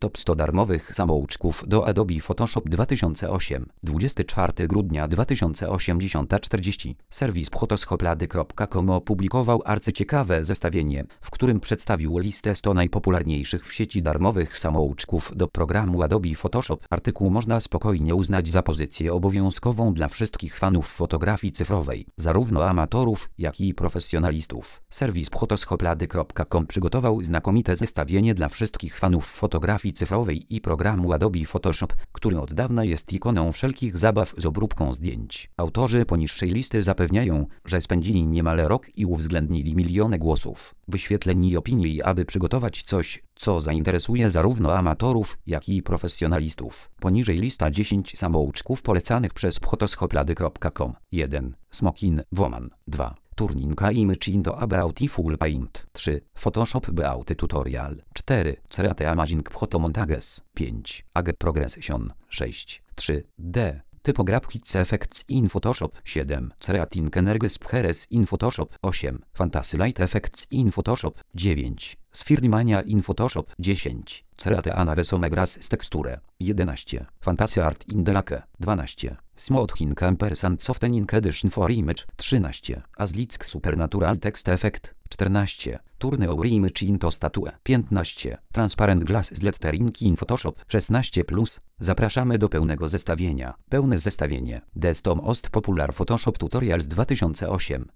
Top 100 darmowych samouczków do Adobe Photoshop 2008, 24 grudnia 2008 10:40. Serwis photoshoplady.com opublikował arcyciekawe zestawienie, w którym przedstawił listę 100 najpopularniejszych w sieci darmowych samouczków do programu Adobe Photoshop. Artykuł można spokojnie uznać za pozycję obowiązkową dla wszystkich fanów fotografii cyfrowej, zarówno amatorów, jak i profesjonalistów. Serwis photoshoplady.com przygotował znakomite zestawienie dla wszystkich fanów fotografii cyfrowej i programu Adobe Photoshop, który od dawna jest ikoną wszelkich zabaw z obróbką zdjęć. Autorzy poniższej listy zapewniają, że spędzili niemal rok i uwzględnili miliony głosów, wyświetleń i opinii, aby przygotować coś, co zainteresuje zarówno amatorów, jak i profesjonalistów. Poniżej lista 10 samouczków polecanych przez photoshoplady.com. 1. Smokin Woman. 2. Turning Image into a Beautiful Paint. 3. Photoshop Beauty Tutorial. 4. Create Amazing Photomontages. 5. Age Progression. 6. 3D. Typographics Effects in Photoshop. 7. Creating Energies Pheres in Photoshop. 8. Fantasy Light Effects in Photoshop. 9. Sfirmania in Photoshop. 10. Create Anavesome Grass z Texture. 11. Fantasy Art in Delake. 12. Smoothing Ampersand Softening Edition for Image. 13. Aslick Supernatural Text Effect. 14. Turn Our Image into Statue. 15. Transparent Glass z Lettering in Photoshop. 16+. Zapraszamy do pełnego zestawienia. Pełne zestawienie. The 100 Most Popular Photoshop Tutorials 2008.